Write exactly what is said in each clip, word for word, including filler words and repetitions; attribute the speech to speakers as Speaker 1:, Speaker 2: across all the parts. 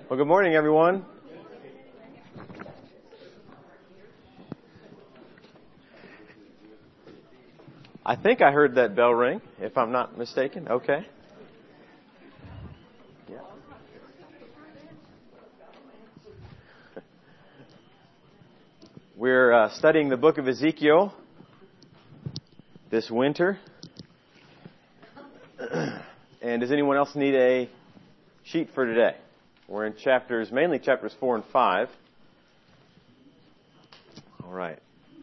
Speaker 1: Well, good morning, everyone. I think I heard that bell ring, if I'm not mistaken. Okay. Yeah. We're uh, studying the book of Ezekiel this winter. And does anyone else need a sheet for today? We're in chapters, mainly chapters four and five. All right.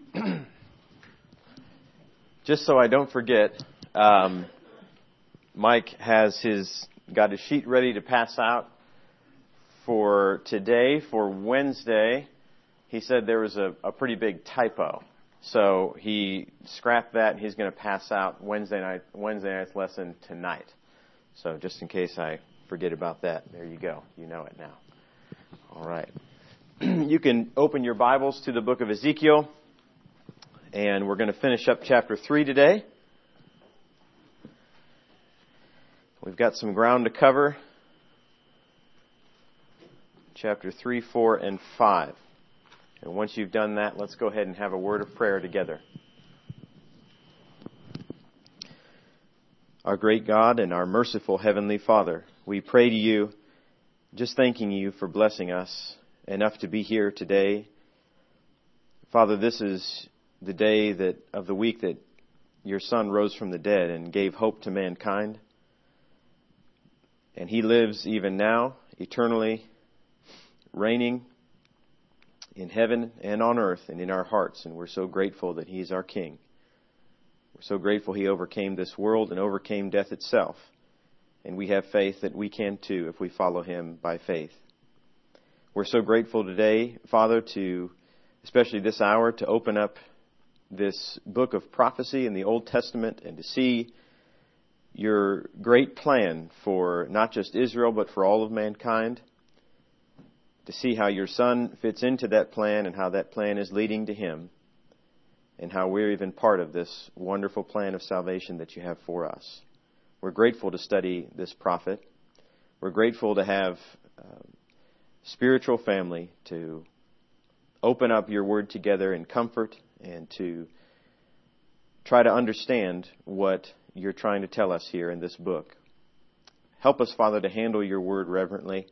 Speaker 1: Just so I don't forget, um, Mike has his got his sheet ready to pass out for today. For Wednesday, he said there was a, a pretty big typo, so he scrapped that. And he's going to pass out Wednesday night Wednesday night's lesson tonight. So just in case I forget about that, there you go. You know it now. All right. You can open your Bibles to the book of Ezekiel. And we're going to finish up chapter three today. We've got some ground to cover. Chapter three, four, and five. And once you've done that, let's go ahead and have a word of prayer together. Our great God and our merciful Heavenly Father, we pray to you, just thanking you for blessing us enough to be here today. Father, this is the day that of the week that your Son rose from the dead and gave hope to mankind. And he lives even now, eternally reigning in heaven and on earth and in our hearts. And we're so grateful that he's our King. We're so grateful he overcame this world and overcame death itself. And we have faith that we can too if we follow him by faith. We're so grateful today, Father, to, especially this hour, to open up this book of prophecy in the Old Testament and to see your great plan for not just Israel but for all of mankind, to see how your Son fits into that plan and how that plan is leading to him, and how we're even part of this wonderful plan of salvation that you have for us. We're grateful to study this prophet. We're grateful to have uh, spiritual family to open up your word together in comfort and to try to understand what you're trying to tell us here in this book. Help us, Father, to handle your word reverently.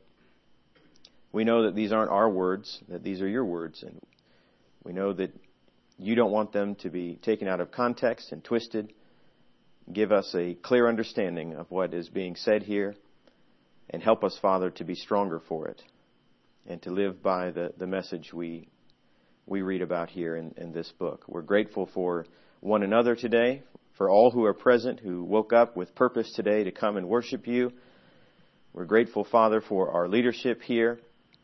Speaker 1: We know that these aren't our words, that these are your words, and we know that you don't want them to be taken out of context and twisted. Give us a clear understanding of what is being said here, and help us, Father, to be stronger for it and to live by the, the message we we read about here in, in this book. We're grateful for one another today, for all who are present, who woke up with purpose today to come and worship you. We're grateful, Father, for our leadership here,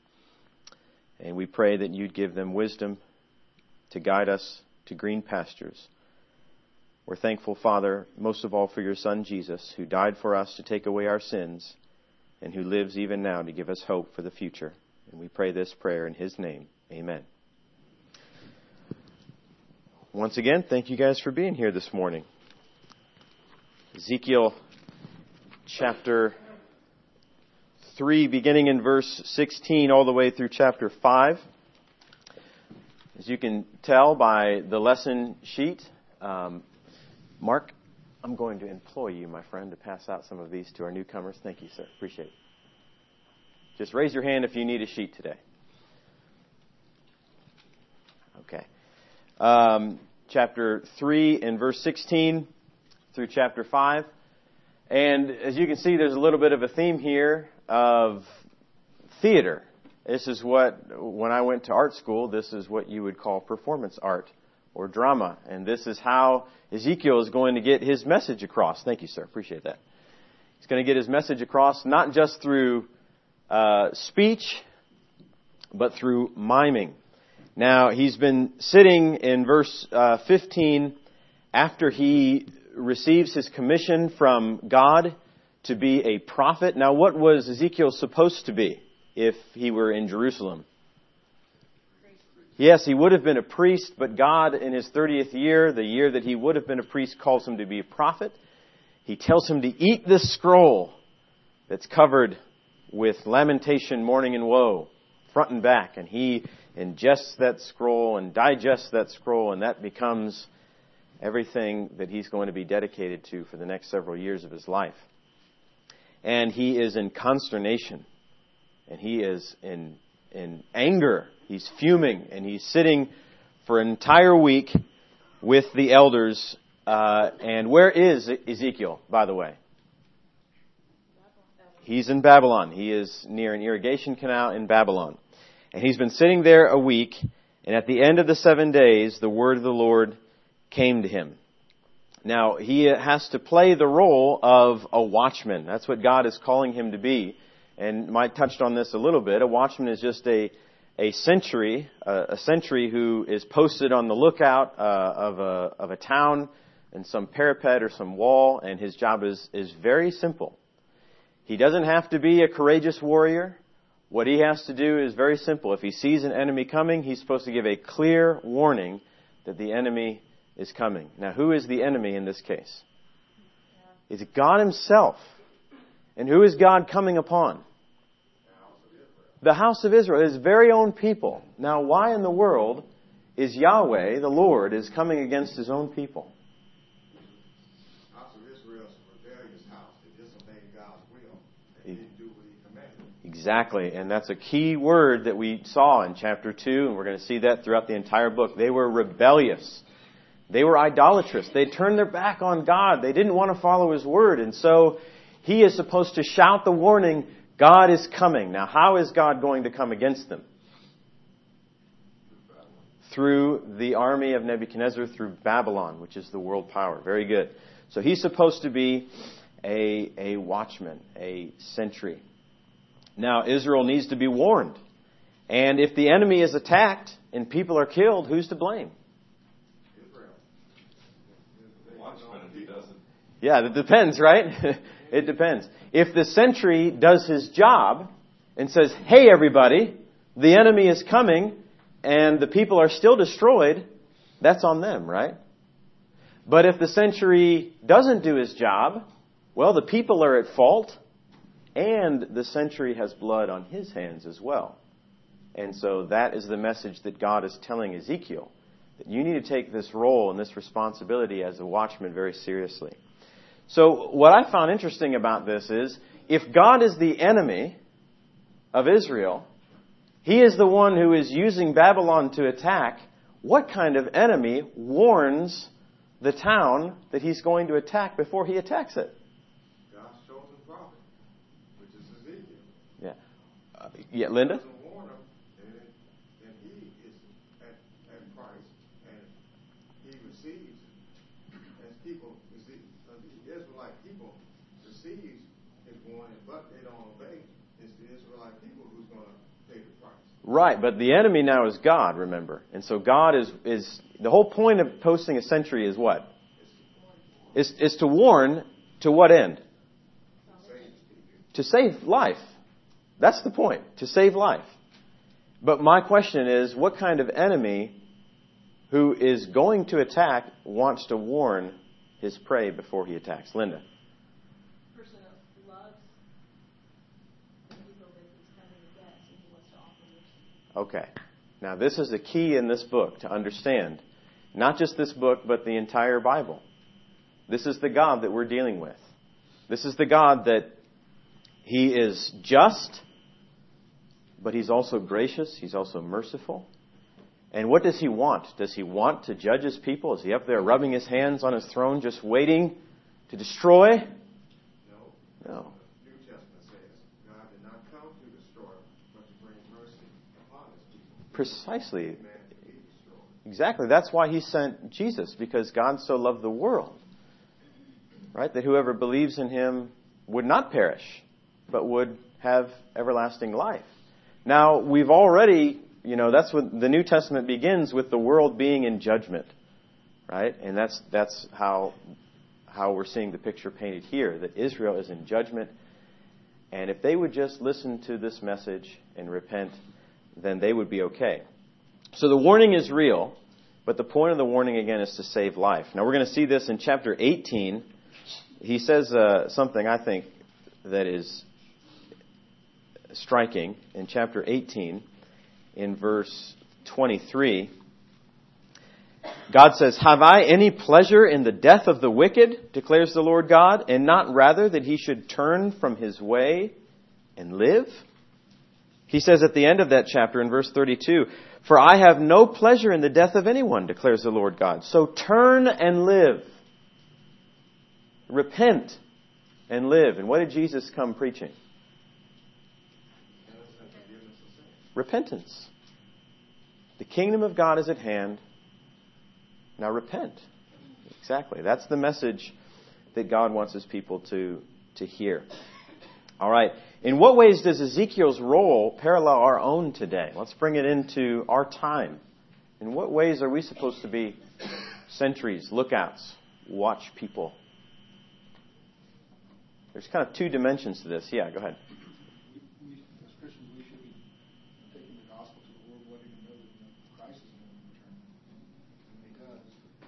Speaker 1: and we pray that you'd give them wisdom to guide us to green pastures. We're thankful, Father, most of all for your Son, Jesus, who died for us to take away our sins and who lives even now to give us hope for the future. And we pray this prayer in his name. Amen. Once again, thank you guys for being here this morning. Ezekiel chapter three, beginning in verse sixteen all the way through chapter five. As you can tell by the lesson sheet, um, Mark, I'm going to employ you, my friend, to pass out some of these to our newcomers. Thank you, sir. Appreciate it. Just raise your hand if you need a sheet today. Okay. Um, chapter three and verse sixteen through chapter five. And as you can see, there's a little bit of a theme here of theater. This is what, when I went to art school, this is what you would call performance art or drama. And this is how Ezekiel is going to get his message across. Thank you, sir. Appreciate that. He's going to get his message across not just through uh, speech, but through miming. Now, he's been sitting in verse uh, fifteen after he receives his commission from God to be a prophet. Now, what was Ezekiel supposed to be if he were in Jerusalem? Yes, he would have been a priest, but God, in his thirtieth year, the year that he would have been a priest, calls him to be a prophet. He tells him to eat this scroll that's covered with lamentation, mourning, and woe, front and back. And he ingests that scroll and digests that scroll, and that becomes everything that he's going to be dedicated to for the next several years of his life. And he is in consternation, and he is in in anger. He's fuming, and he's sitting for an entire week with the elders. Uh, and where is Ezekiel, by the way? He's in Babylon. He is near an irrigation canal in Babylon. And he's been sitting there a week, and at the end of the seven days, the word of the Lord came to him. Now, he has to play the role of a watchman. That's what God is calling him to be. And Mike touched on this a little bit. A watchman is just a a sentry, a, a sentry who is posted on the lookout uh, of a of a town and some parapet or some wall, and his job is is very simple. He doesn't have to be a courageous warrior. What he has to do is very simple. If he sees an enemy coming, he's supposed to give a clear warning that the enemy is coming. Now, who is the enemy in this case? It's God himself. And who is God coming upon? The house of Israel, his very own people. Now, why in the world is Yahweh, the Lord, is coming against his own people?
Speaker 2: The house of Israel is a rebellious house. They disobeyed God's will. They didn't do what he commanded.
Speaker 1: Exactly. And that's a key word that we saw in chapter two, and we're going to see that throughout the entire book. They were rebellious. They were idolatrous. They turned their back on God. They didn't want to follow his word. And so he is supposed to shout the warning, God is coming. Now, how is God going to come against them? Through the army of Nebuchadnezzar, through Babylon, which is the world power. Very good. So he's supposed to be a, a watchman, a sentry. Now, Israel needs to be warned. And if the enemy is attacked and people are killed, who's to blame?
Speaker 2: Israel.
Speaker 3: The watchman, if he doesn't.
Speaker 1: Yeah, it depends, right? It depends. If the sentry does his job and says, hey, everybody, the enemy is coming and the people are still destroyed, that's on them, right? But if the sentry doesn't do his job, well, the people are at fault and the sentry has blood on his hands as well. And so that is the message that God is telling Ezekiel, that you need to take this role and this responsibility as a watchman very seriously. So what I found interesting about this is, if God is the enemy of Israel, he is the one who is using Babylon to attack, what kind of enemy warns the town that he's going to attack before he attacks it?
Speaker 2: God's chosen prophet, which is Ezekiel.
Speaker 1: Yeah. Uh, yeah, Linda?
Speaker 2: He doesn't warn them, and, and he is at, at Christ, and he receives as people, you see, the Israelite people receives his warning, but they don't obey. It's the Israelite people who's going to pay the price.
Speaker 1: Right, but the enemy now is God, remember. And so God is, is the whole point of posting a sentry is what? Is, is to warn to what end? To save life. That's the point, to save life. But my question is, what kind of enemy who is going to attack wants to warn his prey before he attacks? Linda?
Speaker 4: Person who loves the people that he's coming against, and he wants to offer mercy.
Speaker 1: Okay. Now, this is the key in this book to understand. Not just this book, but the entire Bible. This is the God that we're dealing with. This is the God that he is just, but he's also gracious. He's also merciful. And what does he want? Does he want to judge his people? Is he up there rubbing his hands on his throne just waiting to destroy?
Speaker 2: No.
Speaker 1: No.
Speaker 2: The New Testament says God did not come to destroy, but to bring mercy upon his people.
Speaker 1: Precisely.
Speaker 2: Man to be destroyed.
Speaker 1: Exactly. That's why he sent Jesus, because God so loved the world, right? That whoever believes in him would not perish, but would have everlasting life. Now, we've already, you know, that's what the New Testament begins with, the world being in judgment, right? And that's that's how how we're seeing the picture painted here, that Israel is in judgment. And if they would just listen to this message and repent, then they would be okay. So the warning is real, but the point of the warning, again, is to save life. Now, we're going to see this in chapter eighteen. He says uh, something, I think, that is striking in chapter eighteen, in verse twenty-three. God says, "Have I any pleasure in the death of the wicked, declares the Lord God, and not rather that he should turn from his way and live?" He says at the end of that chapter in verse thirty-two, "For I have no pleasure in the death of anyone, declares the Lord God. So turn and live." Repent and live. And what did Jesus come preaching? Repentance. The kingdom of God is at hand. Now repent. Exactly. That's the message that God wants His people to, to hear. All right. In what ways does Ezekiel's role parallel our own today? Let's bring it into our time. In what ways are we supposed to be sentries, lookouts, watch people? There's kind of two dimensions to this. Yeah, go ahead.
Speaker 5: We, as Christians, we should be taking the gospel to the world, letting them know that Christ is going to return. And when He does,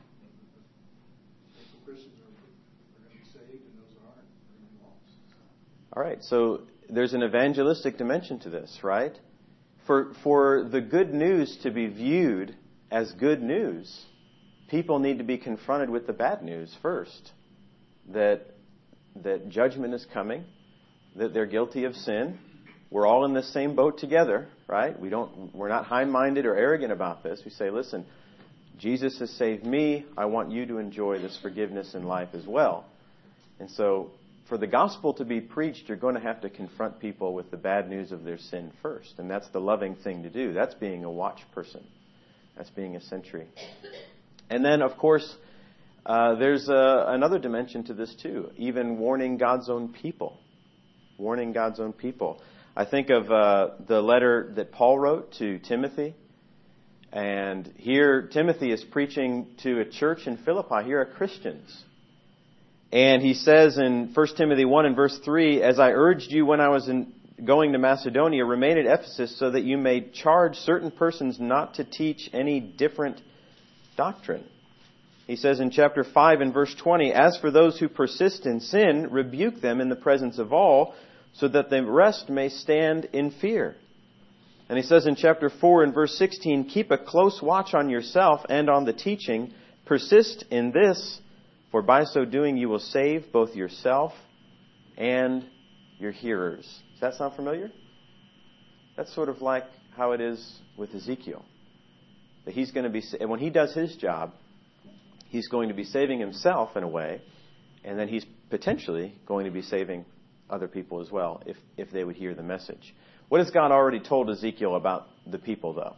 Speaker 5: the Christians are, are going to be saved, and those that aren't are going to be lost.
Speaker 1: All right, so there's an evangelistic dimension to this, right? For for the good news to be viewed as good news, people need to be confronted with the bad news first. That that judgment is coming, that they're guilty of sin. We're all in the same boat together, right? We don't we're not high-minded or arrogant about this. We say, listen, Jesus has saved me. I want you to enjoy this forgiveness in life as well. And so for the gospel to be preached, you're going to have to confront people with the bad news of their sin first. And that's the loving thing to do. That's being a watch person. That's being a sentry. And then, of course, uh, there's uh, another dimension to this too. Even warning God's own people. Warning God's own people. I think of uh, the letter that Paul wrote to Timothy. And here Timothy is preaching to a church in Philippi. Here are Christians. And he says in First Timothy one and verse three, "As I urged you when I was in, going to Macedonia, remain at Ephesus so that you may charge certain persons not to teach any different doctrine." He says in chapter five and verse twenty, "As for those who persist in sin, rebuke them in the presence of all, so that the rest may stand in fear." And he says in chapter four and verse sixteen, "Keep a close watch on yourself and on the teaching. Persist in this, for by so doing you will save both yourself and your hearers." Does that sound familiar? That's sort of like how it is with Ezekiel. That he's going to be, when he does his job, he's going to be saving himself in a way, and then he's potentially going to be saving other people as well if, if they would hear the message. What has God already told Ezekiel about the people, though?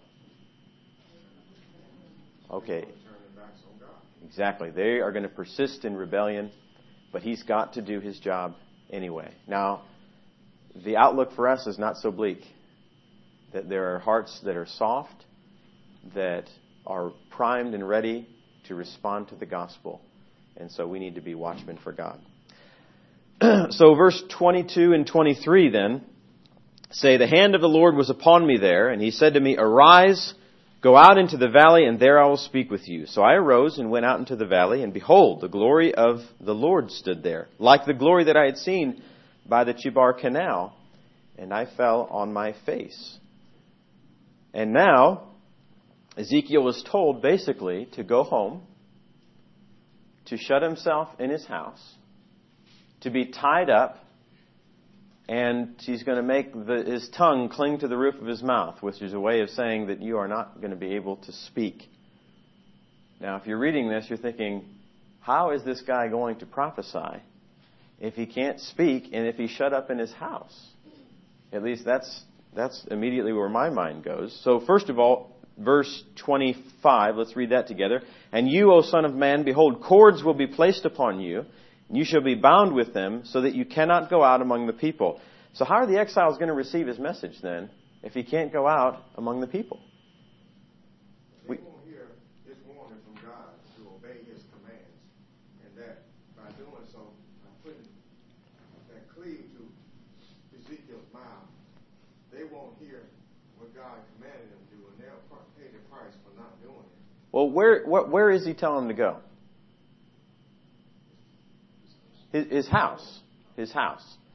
Speaker 1: Okay. Exactly. They are going to persist in rebellion, but he's got to do his job anyway. Now, the outlook for us is not so bleak. That there are hearts that are soft, that are primed and ready to respond to the gospel. And so we need to be watchmen for God. So verse twenty-two and twenty-three then say, "The hand of the Lord was upon me there, and He said to me, Arise, go out into the valley, and there I will speak with you. So I arose and went out into the valley, and behold, the glory of the Lord stood there, like the glory that I had seen by the Chebar Canal, and I fell on my face." And now, Ezekiel was told basically to go home, to shut himself in his house, to be tied up, and he's going to make the, his tongue cling to the roof of his mouth, which is a way of saying that you are not going to be able to speak. Now, if you're reading this, you're thinking, how is this guy going to prophesy if he can't speak and if he's shut up in his house? At least that's that's immediately where my mind goes. So first of all, verse twenty-five, let's read that together. "And you, O son of man, behold, cords will be placed upon you, and you shall be bound with them, so that you cannot go out among the people." So how are the exiles going to receive his message then, if he can't go out among the people?
Speaker 2: They won't hear his warning from God to obey his commands. And that by doing so, by putting that cleave to Ezekiel's mouth, they won't hear what God commanded them to do, and they'll pay the price for not doing it.
Speaker 1: Well, where where, where is he telling them to go? His, his house. His house.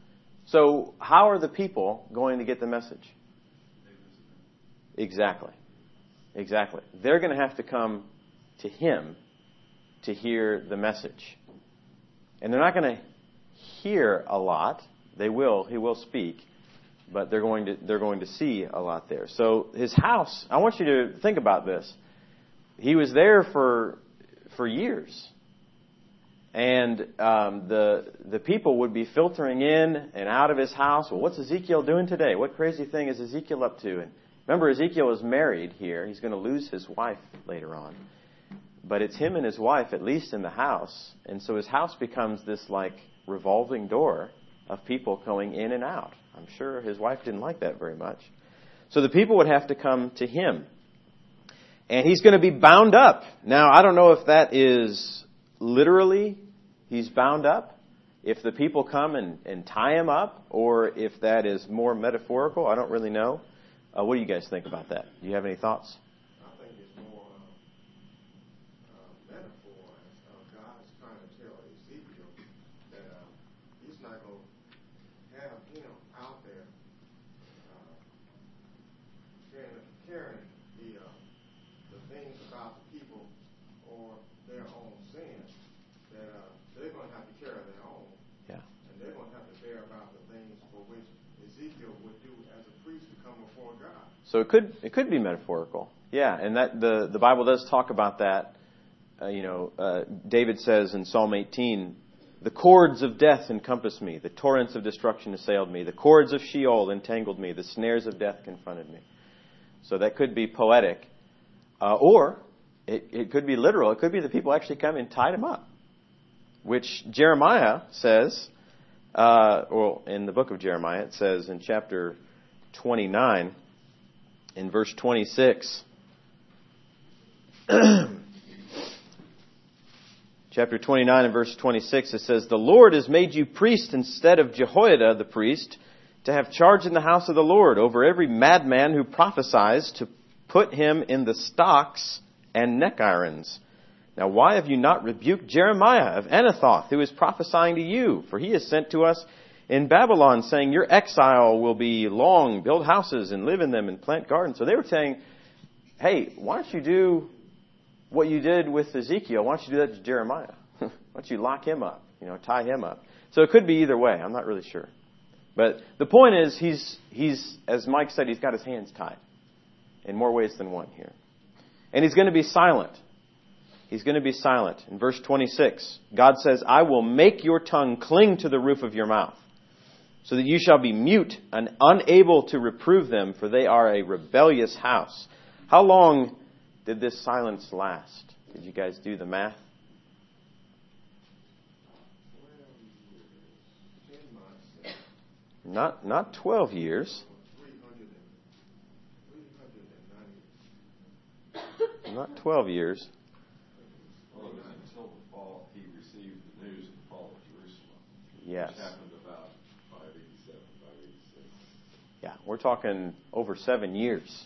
Speaker 1: So how are the people going to get the message? Exactly. Exactly. They're going to have to come to him to hear the message. And they're not going to hear a lot. They will. He will speak. But they're going to they're going to see a lot there. So his house, I want you to think about this. He was there for for years. And um, the the people would be filtering in and out of his house. Well, what's Ezekiel doing today? What crazy thing is Ezekiel up to? And remember, Ezekiel is married here. He's going to lose his wife later on. But it's him and his wife, at least in the house. And so his house becomes this like revolving door of people going in and out. I'm sure his wife didn't like that very much. So the people would have to come to him. And he's going to be bound up. Now, I don't know if that is literally he's bound up, if the people come and, and tie him up, or if that is more metaphorical. I don't really know. Uh, what do you guys think about that? Do you have any thoughts?
Speaker 2: I think it's more uh, uh, metaphor. Uh, God is trying to tell Ezekiel that uh, he's not going to have him out there uh, carrying the uh, the things about the people or their own sin. That uh, they're going to have to carry their own.
Speaker 1: Yeah.
Speaker 2: And they're going to have to bear about the things for which Ezekiel would do as a priest to come before God.
Speaker 1: So it could it could be metaphorical. Yeah, and that the, the Bible does talk about that. Uh, you know, uh, David says in Psalm eighteen, the cords of death encompassed me. The torrents of destruction assailed me. The cords of Sheol entangled me. The snares of death confronted me. So that could be poetic. Uh, or it, it could be literal. It could be the people actually come and tied him up. Which Jeremiah says, uh, well, in the book of Jeremiah, it says in chapter twenty-nine, in verse twenty-six, chapter twenty-nine and verse twenty-six, it says, the Lord has made you priest instead of Jehoiada the priest, to have charge in the house of the Lord over every madman who prophesies, to put him in the stocks and neck irons. Now why have you not rebuked Jeremiah of Anathoth, who is prophesying to you? For he is sent to us in Babylon, saying, your exile will be long. Build houses and live in them and plant gardens. So they were saying, hey, why don't you do what you did with Ezekiel? Why don't you do that to Jeremiah? Why don't you lock him up? You know, tie him up. So it could be either way. I'm not really sure. But the point is, he's, he's, as Mike said, he's got his hands tied in more ways than one here. And he's going to be silent. He's going to be silent. In verse twenty-six, God says, I will make your tongue cling to the roof of your mouth, so that you shall be mute and unable to reprove them, for they are a rebellious house. How long did this silence last? Did you guys do the math? Not not twelve years. Not twelve years.
Speaker 3: Well, it was until the fall he received the news of the fall of Jerusalem.
Speaker 1: Yes.
Speaker 3: Which happened about five eighty-seven, five eighty-six.
Speaker 1: Yeah, we're talking over seven years.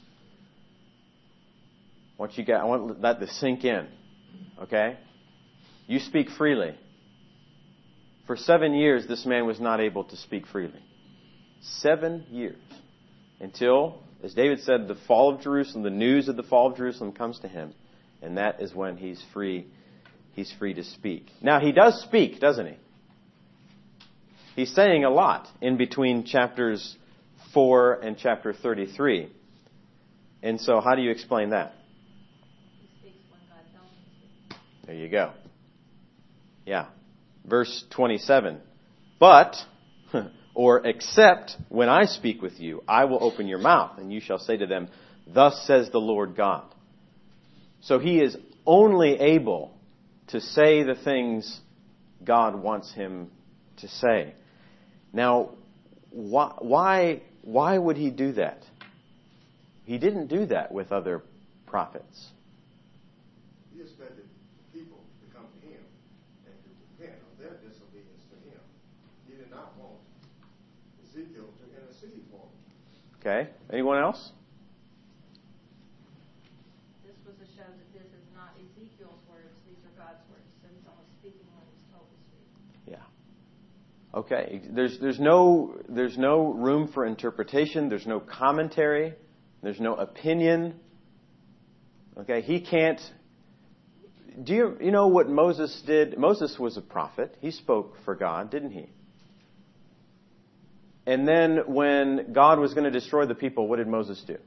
Speaker 1: Once you get, I want that to sink in. Okay? You speak freely. For seven years, this man was not able to speak freely. Seven years. Until, as David said, the fall of Jerusalem, the news of the fall of Jerusalem comes to him. And that is when he's free, he's free to speak. Now, he does speak, doesn't he? He's saying a lot in between chapters four and chapter thirty-three. And so, how do you explain that?
Speaker 4: He speaks when God tells him to.
Speaker 1: There you go. Yeah. Verse twenty-seven. But, or except when I speak with you, I will open your mouth, and you shall say to them, thus says the Lord God. So he is only able to say the things God wants him to say. Now, why, why, why would he do that? He didn't do that with other prophets.
Speaker 2: He expected people to come to him and to repent of their disobedience to him. He did not want Ezekiel to intercede for him.
Speaker 1: Okay. Anyone else?
Speaker 4: This was to show that this is not Ezekiel's words, these are God's words. So he's only speaking when he's told to speak.
Speaker 1: Yeah. Okay, there's there's no there's no room for interpretation. There's no commentary. There's no opinion. Okay, he can't. Do you you know what Moses did? Moses was a prophet. He spoke for God, didn't he? And then when God was going to destroy the people, what did Moses do?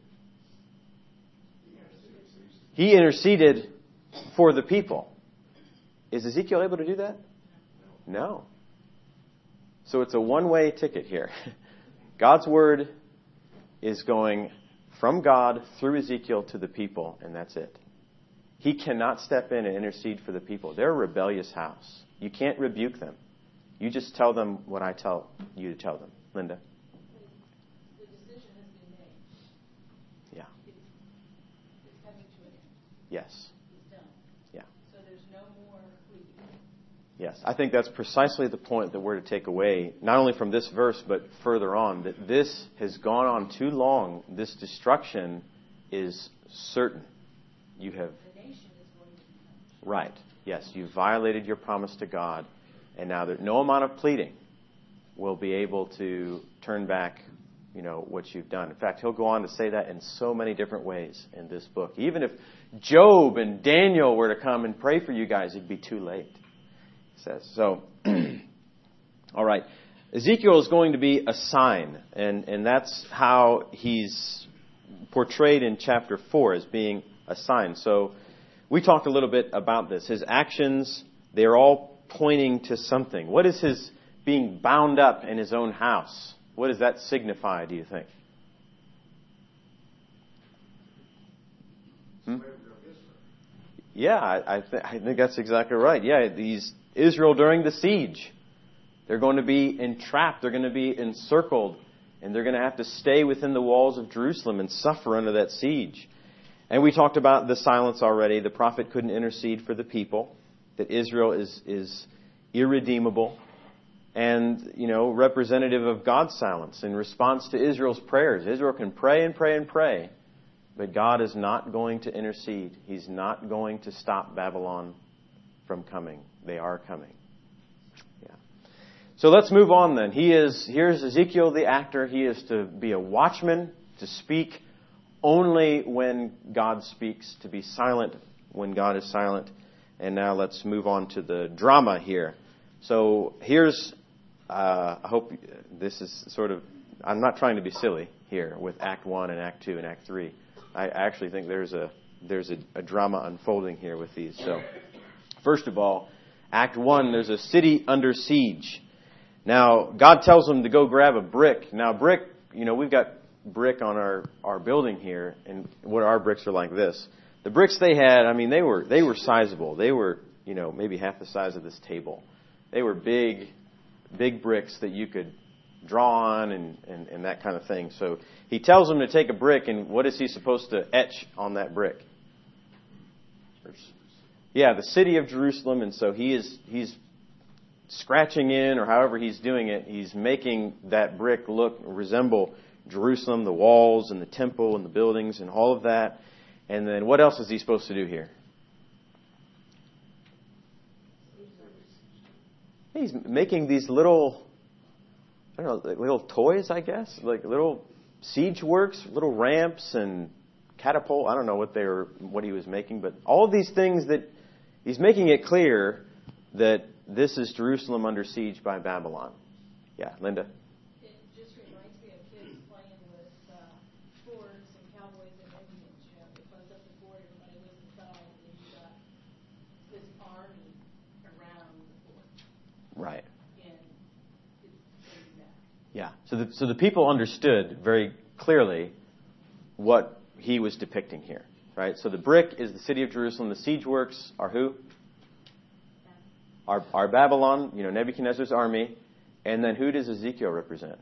Speaker 1: He interceded for the people. Is Ezekiel able to do that? No. So it's a one-way ticket here. God's word is going from God through Ezekiel to the people, and that's it. He cannot step in and intercede for the people. They're a rebellious house. You can't rebuke them. You just tell them what I tell you to tell them. Linda?
Speaker 4: The decision has been made.
Speaker 1: Yeah.
Speaker 4: It's, it's coming to an end.
Speaker 1: Yes.
Speaker 4: It's done.
Speaker 1: Yeah.
Speaker 4: So there's no more pleading.
Speaker 1: Yes. I think that's precisely the point that we're to take away, not only from this verse, but further on, that this has gone on too long. This destruction is certain. You have...
Speaker 4: The nation is going to be punished.
Speaker 1: Right. Yes. You violated your promise to God, and now there, no amount of pleading will be able to turn back, you know, what you've done. In fact, he'll go on to say that in so many different ways in this book. Even if Job and Daniel were to come and pray for you guys, it'd be too late, he says. So, all right. Ezekiel is going to be a sign, and, and that's how he's portrayed in chapter four, as being a sign. So we talked a little bit about this. His actions, they're all pointing to something. What is his being bound up in his own house? What does that signify, do you think? Hmm? Yeah, I, I, th- I think that's exactly right. Yeah, these Israel during the siege, they're going to be entrapped, they're going to be encircled, and they're going to have to stay within the walls of Jerusalem and suffer under that siege. And we talked about the silence already. The prophet couldn't intercede for the people, that Israel is is irredeemable, and, you know, representative of God's silence in response to Israel's prayers. Israel can pray and pray and pray, but God is not going to intercede. He's not going to stop Babylon from coming. They are coming. Yeah. So let's move on then. He is, here's Ezekiel the actor. He is to be a watchman, to speak only when God speaks, to be silent when God is silent. And now let's move on to the drama here. So here's, uh, I hope this is sort of, I'm not trying to be silly here with Act one and Act two and Act three. I actually think there's a there's a, a drama unfolding here with these. So first of all, Act one, there's a city under siege. Now, God tells them to go grab a brick. Now, brick, you know, we've got brick on our, our building here, and what our bricks are like this. The bricks they had, I mean, they were they were sizable. They were, you know, maybe half the size of this table. They were big, big bricks that you could draw on and, and, and that kind of thing. So he tells them to take a brick, and what is he supposed to etch on that brick? Yeah, the city of Jerusalem. And so he is he's scratching in, or however he's doing it, he's making that brick look, resemble Jerusalem, the walls and the temple and the buildings and all of that. And then what else is he supposed to do here? He's making these little, I don't know, like little toys, I guess, like little siege works, little ramps and catapult. I don't know what they were, what he was making, but all of these things that he's making it clear that this is Jerusalem under siege by Babylon. Yeah, Linda.
Speaker 4: It just reminds me of kids playing with uh, forts and cowboys and Indians. You know, they close up the fort, everybody lives inside, and then you got this army around the fort.
Speaker 1: Right.
Speaker 4: And it's getting back.
Speaker 1: Yeah. So the so the people understood very clearly what he was depicting here, right? So the brick is the city of Jerusalem. The siege works are who? Are are Babylon, you know, Nebuchadnezzar's army. And then who does Ezekiel represent?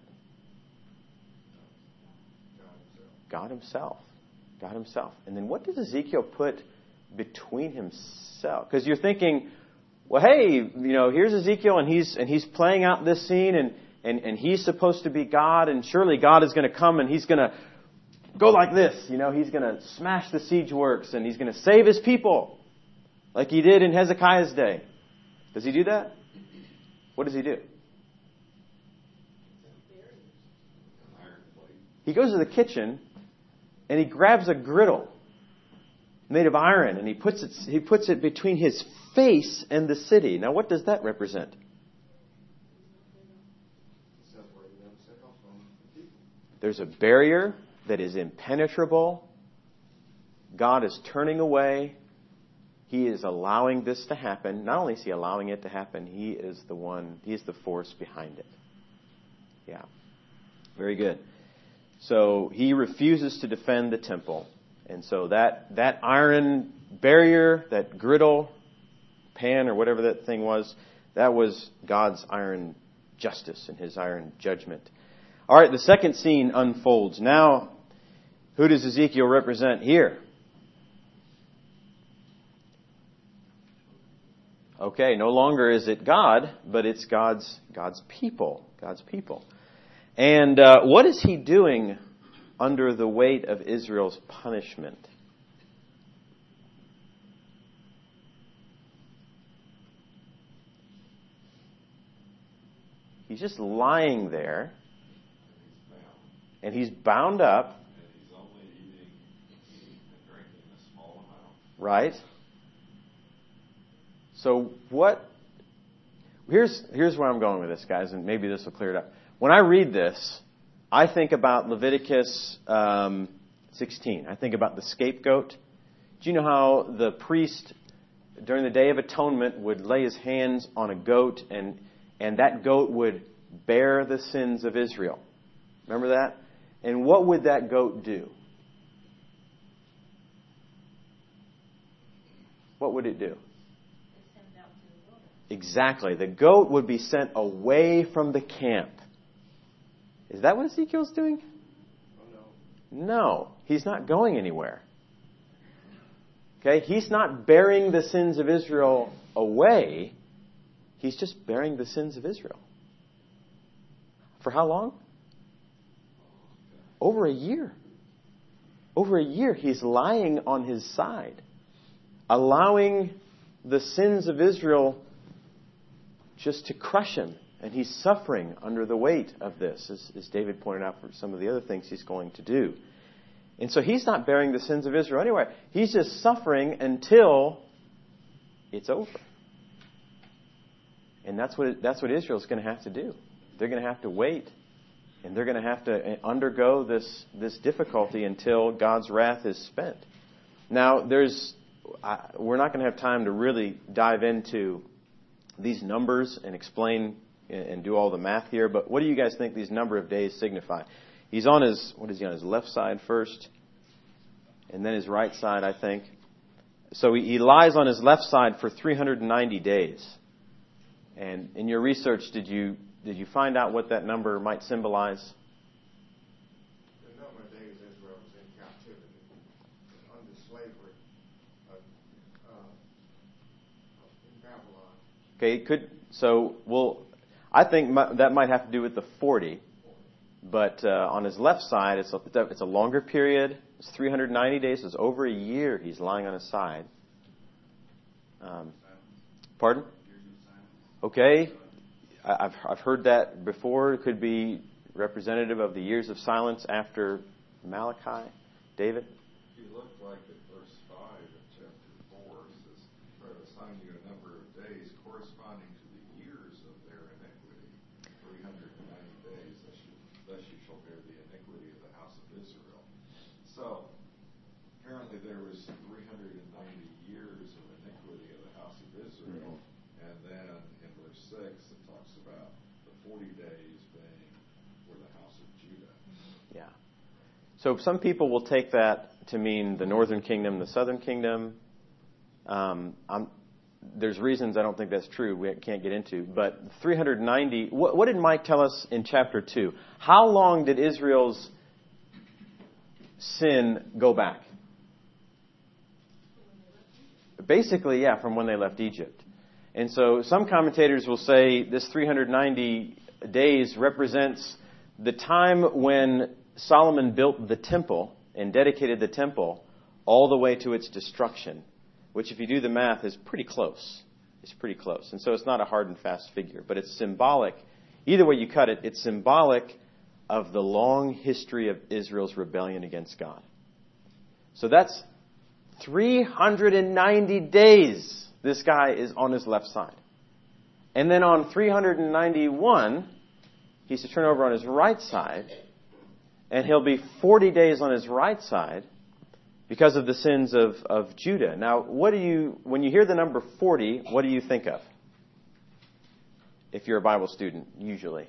Speaker 1: God himself. God himself. And then what does Ezekiel put between himself? Because you're thinking, well, hey, you know, here's Ezekiel, and he's and he's playing out this scene, and, and, and he's supposed to be God, and surely God is going to come and he's going to go like this. You know, he's going to smash the siege works, and he's going to save his people like he did in Hezekiah's day. Does he do that? What does he do? He goes to the kitchen and he grabs a griddle made of iron and he puts it, he puts it between his face and the city. Now, what does that represent? There's a barrier that is impenetrable. God is turning away. He is allowing this to happen. Not only is He allowing it to happen, He is the one, He's the force behind it. Yeah. Very good. So He refuses to defend the temple. And so that, that iron barrier, that griddle, pan, or whatever that thing was, that was God's iron justice and His iron judgment. All right, the second scene unfolds. Now, who does Ezekiel represent here? Okay, no longer is it God, but it's God's God's people. God's people. And uh, what is He doing under the weight of Israel's punishment? He's just lying there. And he's bound up.
Speaker 3: And he's only eating and drinking a small amount.
Speaker 1: Right? So what... Here's, here's where I'm going with this, guys, and maybe this will clear it up. When I read this, I think about Leviticus um, sixteen. I think about the scapegoat. Do you know how the priest, during the Day of Atonement, would lay his hands on a goat, and, and that goat would bear the sins of Israel? Remember that? And what would that goat do? What would it do? Exactly. The goat would be sent away from the camp. Is that what Ezekiel's doing?
Speaker 2: Oh, no.
Speaker 1: No. He's not going anywhere. Okay? He's not bearing the sins of Israel away. He's just bearing the sins of Israel. For how long? Over a year. Over a year, he's lying on his side, allowing the sins of Israel just to crush him. And he's suffering under the weight of this, as, as David pointed out for some of the other things he's going to do. And so he's not bearing the sins of Israel anyway. He's just suffering until it's over. And that's what that's what Israel's going to have to do. They're going to have to wait. And they're going to have to undergo this, this difficulty until God's wrath is spent. Now, there's uh, we're not going to have time to really dive into these numbers and explain and do all the math here. But what do you guys think these number of days signify? He's on his, what is he on his left side first? And then his right side, I think. So he, he lies on his left side for three hundred ninety days. And in your research, did you... Did you find out what that number might symbolize?
Speaker 2: The number of days Israel was in captivity, under slavery, uh, uh, in Babylon.
Speaker 1: Okay, it could. So, well, I think my, that might have to do with the forty. But uh, on his left side, it's a, it's a longer period. It's three hundred ninety days. It's over a year he's lying on his side. Um, pardon? Okay. I've I've heard that before. It could be representative of the years of silence after Malachi. David?
Speaker 3: If you look like at verse five of chapter four, it says, "For I assign you a number of days corresponding to the years of their iniquity, three hundred ninety days, thus you, thus you shall bear the iniquity of the house of Israel." So, apparently there was three hundred ninety years of iniquity of the house of Israel, mm-hmm. and then in verse six, about the forty days being for the house of Judah.
Speaker 1: Yeah. So some people will take that to mean the northern kingdom, the southern kingdom. Um, I'm, there's reasons I don't think that's true. We can't get into. But three hundred ninety. What, what did Mike tell us in chapter two? How long did Israel's sin go back? Basically, yeah, from when they left Egypt. And so some commentators will say this three hundred ninety days represents the time when Solomon built the temple and dedicated the temple all the way to its destruction, which if you do the math is pretty close. It's pretty close. And so it's not a hard and fast figure, but it's symbolic. Either way you cut it, it's symbolic of the long history of Israel's rebellion against God. So that's three hundred ninety days this guy is on his left side. And then on three hundred ninety-one, he's to turn over on his right side. And he'll be forty days on his right side because of the sins of, of Judah. Now, what do you, when you hear the number forty, what do you think of? If you're a Bible student, usually.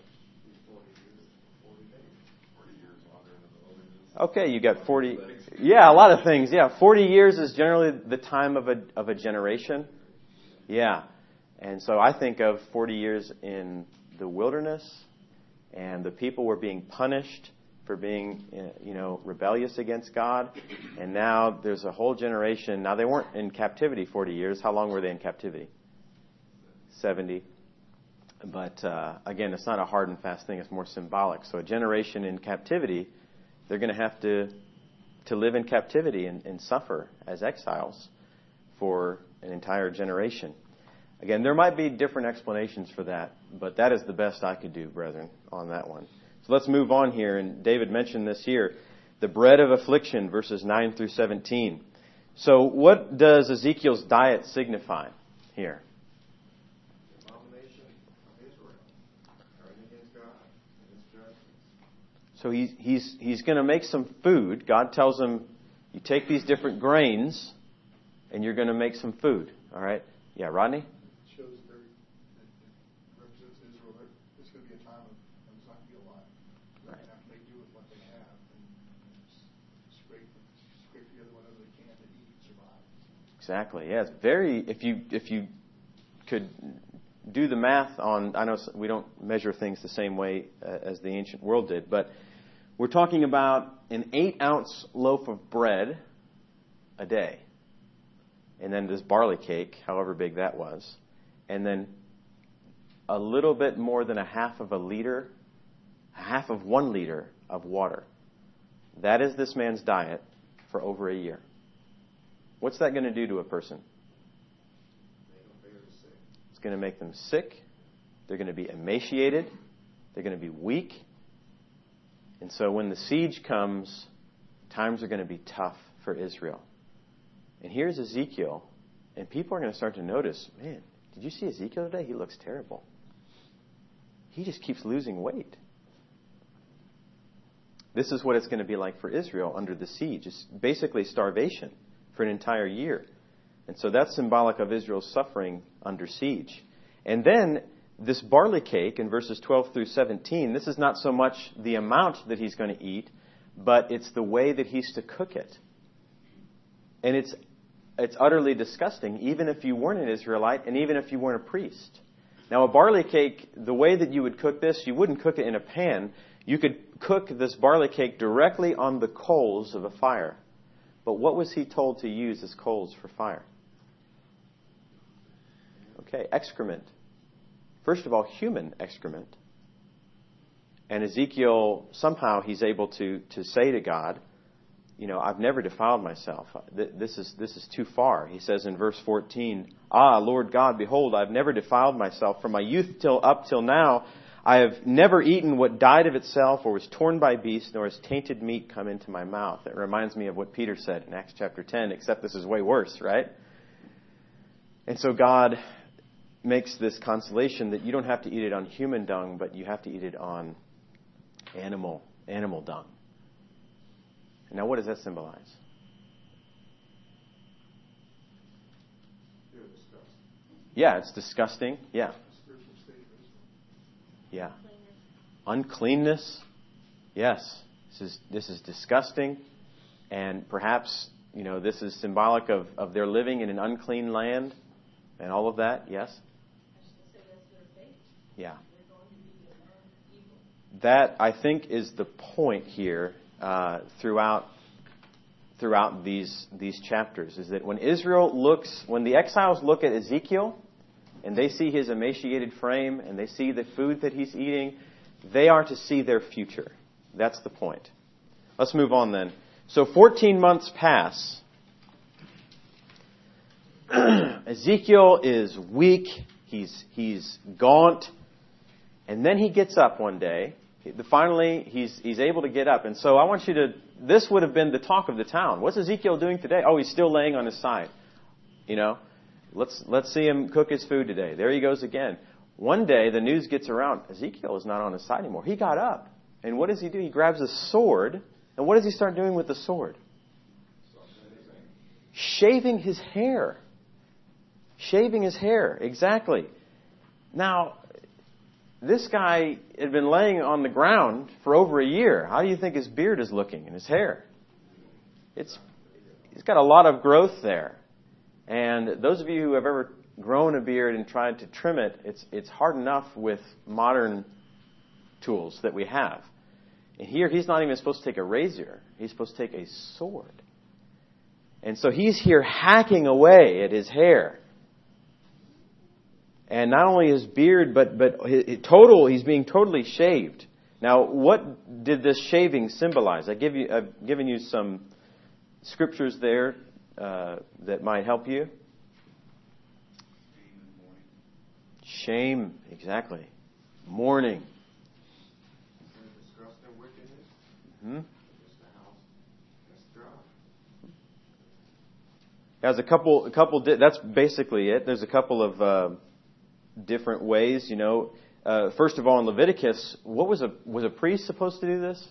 Speaker 1: Okay, you got forty. Yeah, a lot of things. Yeah, forty years is generally the time of a of a generation. Yeah. And so I think of forty years in the wilderness, and the people were being punished for being, you know, rebellious against God. And now there's a whole generation. Now, they weren't in captivity forty years. How long were they in captivity? seventy. But, uh, again, it's not a hard and fast thing. It's more symbolic. So a generation in captivity, they're going to have to to live in captivity and, and suffer as exiles for an entire generation. Again, there might be different explanations for that, but that is the best I could do, brethren, on that one. So let's move on here. And David mentioned this here, the bread of affliction, verses nine through seventeen. So what does Ezekiel's diet signify here?
Speaker 2: The abomination of Israel, turning against God and His judgments.
Speaker 1: So he, he's he's going to make some food. God tells him, you take these different grains, and you're going to make some food. All right? Yeah, Rodney?
Speaker 5: It shows very, it, it represents Israel. There- It's going to be a time of, of it's not going to be a lot. They're going to have to make do with what they have and, and s- scrape, scrape together whatever they can to eat and survive.
Speaker 1: Exactly. Yeah, it's very. If you if you could do the math on, I know we don't measure things the same way uh, as the ancient world did, but we're talking about an eight ounce loaf of bread a day, and then this barley cake, however big that was, and then a little bit more than a half of a liter, half of one liter of water. That is this man's diet for over a year. What's that going to do to a person? It's going to make them sick. They're going to be emaciated. They're going to be weak. And so when the siege comes, times are going to be tough for Israel. And here's Ezekiel, and people are going to start to notice, man, did you see Ezekiel today? He looks terrible. He just keeps losing weight. This is what it's going to be like for Israel under the siege. It's basically starvation for an entire year. And so that's symbolic of Israel's suffering under siege. And then this barley cake in verses twelve through seventeen, this is not so much the amount that he's going to eat, but it's the way that he's to cook it. And it's it's utterly disgusting, even if you weren't an Israelite and even if you weren't a priest. Now, a barley cake, the way that you would cook this, you wouldn't cook it in a pan. You could cook this barley cake directly on the coals of a fire. But what was he told to use as coals for fire? Okay, excrement. First of all, human excrement. And Ezekiel, somehow he's able to, to say to God, you know, I've never defiled myself. This is this is too far. He says in verse fourteen, Ah, Lord God, behold, I've never defiled myself. From my youth till up till now, I have never eaten what died of itself or was torn by beasts, nor has tainted meat come into my mouth. It reminds me of what Peter said in Acts chapter ten, except this is way worse, right? And so God makes this consolation that you don't have to eat it on human dung, but you have to eat it on animal animal dung. Now, what does that symbolize?
Speaker 2: They're disgusting.
Speaker 1: Yeah, it's disgusting. Yeah.
Speaker 5: Spiritual state of Israel.
Speaker 1: Yeah. Uncleanness. Yes. This is this is disgusting. And perhaps, you know, this is symbolic of, of their living in an unclean land and all of that. Yes? Yeah. That, I think, is the point here uh, throughout throughout these these chapters, is that when Israel looks, when the exiles look at Ezekiel and they see his emaciated frame and they see the food that he's eating, they are to see their future. That's the point. Let's move on then. So fourteen months pass. Ezekiel is weak. He's he's gaunt. And then he gets up one day finally, he's he's able to get up. And so I want you to, this would have been the talk of the town. What's Ezekiel doing today? Oh, he's still laying on his side. You know, let's let's see him cook his food today. There he goes again. One day, the news gets around, Ezekiel is not on his side anymore. He got up. And what does he do? He grabs a sword. And what does he start doing with the sword? Shaving his hair. Shaving his hair, exactly. Now, this guy had been laying on the ground for over a year. How do you think his beard is looking and his hair? It's, he's got a lot of growth there. And those of you who have ever grown a beard and tried to trim it, it's it's hard enough with modern tools that we have. And here, he's not even supposed to take a razor. He's supposed to take a sword. And so he's here hacking away at his hair. And not only his beard, but but his, his total, he's being totally shaved. Now, what did this shaving symbolize? I give you, I've given you some scriptures there uh, that might help you. Shame, exactly. Mourning. Hmm? There's a couple, a couple. That's basically it. There's a couple of uh, different ways. You know, uh, first of all, in Leviticus, what was a was a priest supposed to do this?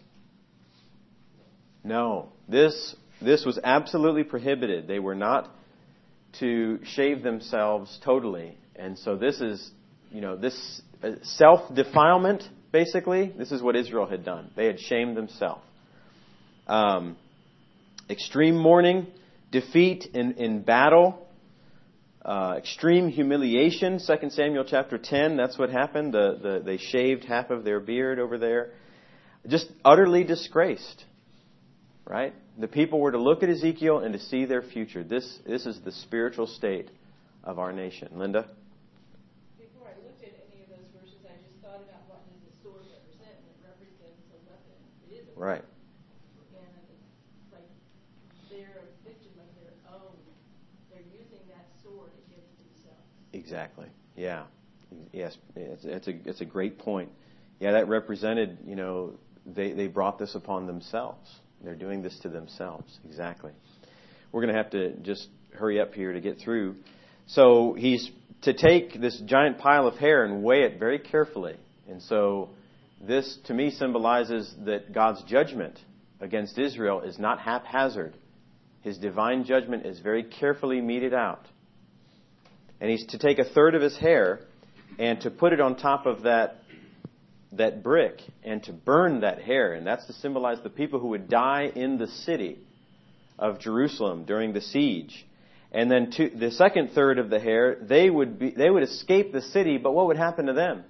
Speaker 1: No, this this was absolutely prohibited. They were not to shave themselves totally, and so this is, you know, this uh, self-defilement. Basically, this is what Israel had done. They had shamed themselves. Um, extreme mourning, defeat in, in battle, uh, extreme humiliation. Second Samuel chapter ten, that's what happened. The, the, they shaved half of their beard over there. Just utterly disgraced. Right? The people were to look at Ezekiel and to see their future. This, this is the spiritual state of our nation. Linda?
Speaker 4: Before I looked at any of those verses, I just thought about what does the sword represent, and it represents a weapon. It is a weapon.
Speaker 1: Right.
Speaker 4: And it's like they're a victim of their own. They're using that sword against themselves.
Speaker 1: Exactly. Yeah. Yes. It's, it's a it's a great point. Yeah, that represented, you know, they, they brought this upon themselves. They're doing this to themselves. Exactly. We're going to have to just hurry up here to get through. So he's to take this giant pile of hair and weigh it very carefully. And so this, to me, symbolizes that God's judgment against Israel is not haphazard. His divine judgment is very carefully meted out. And he's to take a third of his hair and to put it on top of that that brick and to burn that hair. And that's to symbolize the people who would die in the city of Jerusalem during the siege. And then to, the second third of the hair, they would be they would escape the city, but what would happen to them?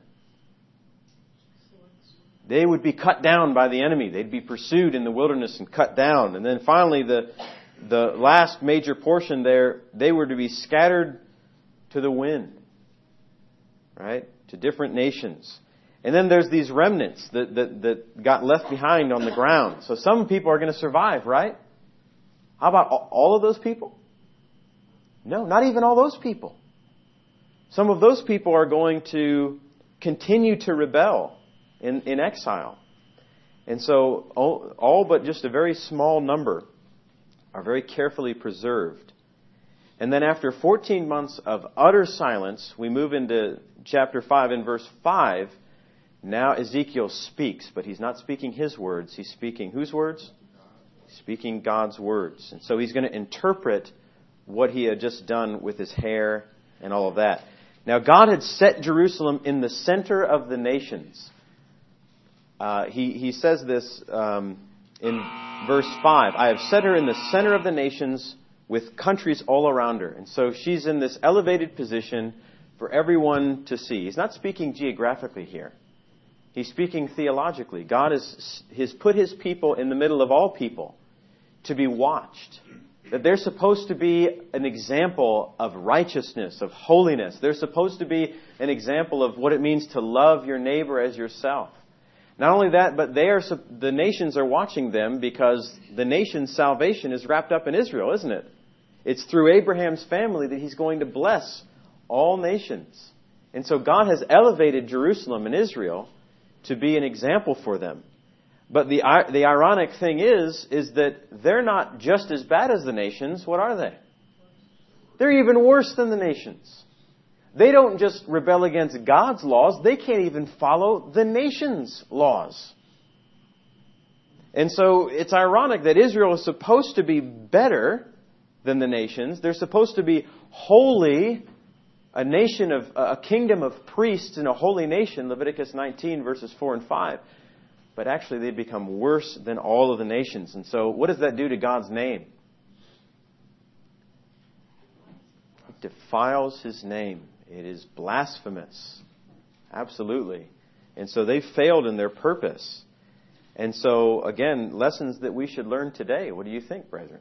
Speaker 1: They would be cut down by the enemy. They'd be pursued in the wilderness and cut down. And then finally, the the last major portion there, they were to be scattered to the wind, right? To different nations. And then there's these remnants that, that, that got left behind on the ground. So some people are going to survive, right? How about all of those people? No, not even all those people. Some of those people are going to continue to rebel in, in exile. And so all, all but just a very small number are very carefully preserved. And then after fourteen months of utter silence, we move into chapter five and verse five. Now Ezekiel speaks, but he's not speaking his words. He's speaking whose words? He's speaking God's words. And so he's going to interpret what he had just done with his hair and all of that. Now God had set Jerusalem in the center of the nations. Uh, he, he says this um, in verse five. I have set her in the center of the nations with countries all around her. And so she's in this elevated position for everyone to see. He's not speaking geographically here. He's speaking theologically. God has, has put his people in the middle of all people to be watched. That they're supposed to be an example of righteousness, of holiness. They're supposed to be an example of what it means to love your neighbor as yourself. Not only that, but they are the nations are watching them because the nation's salvation is wrapped up in Israel, isn't it? It's through Abraham's family that he's going to bless all nations. And so God has elevated Jerusalem and Israel to be an example for them. But the the ironic thing is, is that they're not just as bad as the nations. What are they? They're even worse than the nations. They don't just rebel against God's laws. They can't even follow the nation's laws. And so it's ironic that Israel is supposed to be better than the nations. They're supposed to be holy, a nation of, a kingdom of priests and a holy nation, Leviticus nineteen, verses four and five. But actually they become worse than all of the nations. And so what does that do to God's name? It defiles His name. It is blasphemous. Absolutely. And so they failed in their purpose. And so, again, lessons that we should learn today. What do you think, brethren?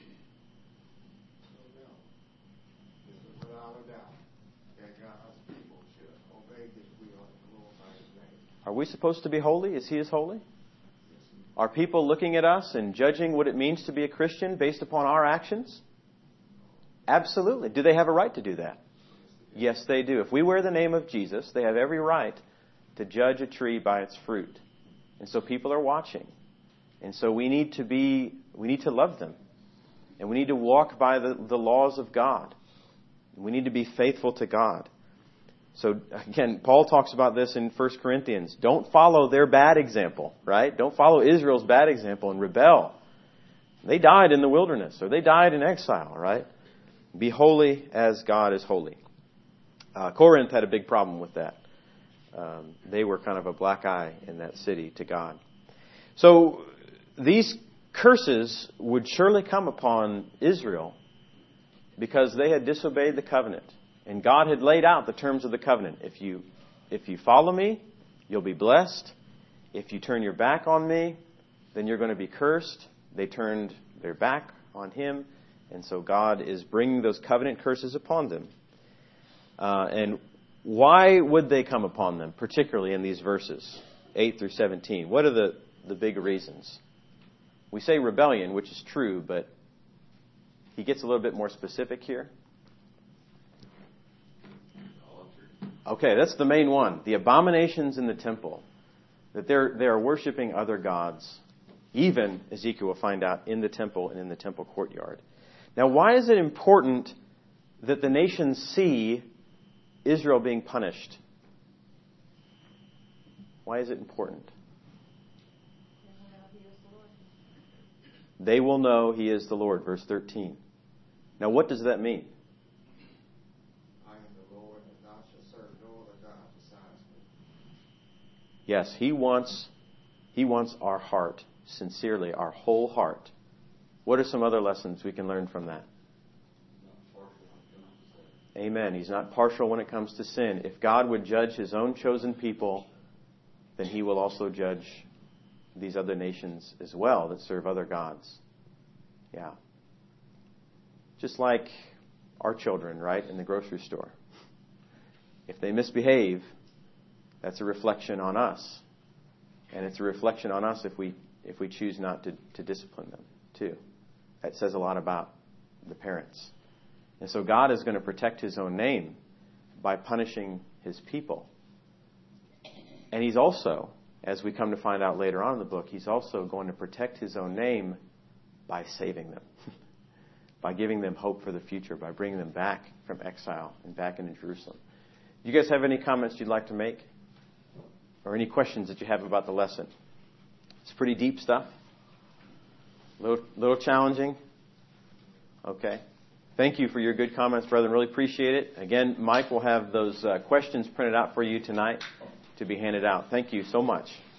Speaker 2: Without a doubt, that God's people should obey His will and glorify His name.
Speaker 1: Are we supposed to be holy? Is He as holy? Are people looking at us and judging what it means to be a Christian based upon our actions? Absolutely. Do they have a right to do that? Yes, they do. If we wear the name of Jesus, they have every right to judge a tree by its fruit. And so people are watching. And so we need to be, we need to love them. And we need to walk by the, the laws of God. We need to be faithful to God. So again, Paul talks about this in First Corinthians. Don't follow their bad example, right? Don't follow Israel's bad example and rebel. They died in the wilderness, or they died in exile, right? Be holy as God is holy. Uh, Corinth had a big problem with that. Um, they were kind of a black eye in that city to God. So these curses would surely come upon Israel because they had disobeyed the covenant. And God had laid out the terms of the covenant. If you, if you follow me, you'll be blessed. If you turn your back on me, then you're going to be cursed. They turned their back on Him. And so God is bringing those covenant curses upon them. Uh, and why would they come upon them, particularly in these verses, eight through seventeen? What are the, the big reasons? We say rebellion, which is true, but he gets a little bit more specific here. Okay, that's the main one. The abominations in the temple. That they're, they're worshiping other gods. Even, Ezekiel will find out, in the temple and in the temple courtyard. Now, why is it important that the nations see Israel being punished? Why is it important? They will know He is the Lord, verse thirteen. Now, what does that mean?
Speaker 2: I am the Lord, and thou shalt serve no other God besides me.
Speaker 1: Yes, He wants, He wants our heart, sincerely, our whole heart. What are some other lessons we can learn from that? Amen. He's not partial when it comes to sin. If God would judge His own chosen people, then He will also judge these other nations as well that serve other gods. Yeah. Just like our children, right, in the grocery store. If they misbehave, that's a reflection on us. And it's a reflection on us if we if we choose not to, to discipline them, too. That says a lot about the parents. And so God is going to protect His own name by punishing His people. And He's also, as we come to find out later on in the book, He's also going to protect His own name by saving them. By giving them hope for the future, by bringing them back from exile and back into Jerusalem. You guys have any comments you'd like to make? Or any questions that you have about the lesson? It's pretty deep stuff. A little, little challenging. Okay. Thank you for your good comments, brethren. Really appreciate it. Again, Mike will have those uh, questions printed out for you tonight to be handed out. Thank you so much.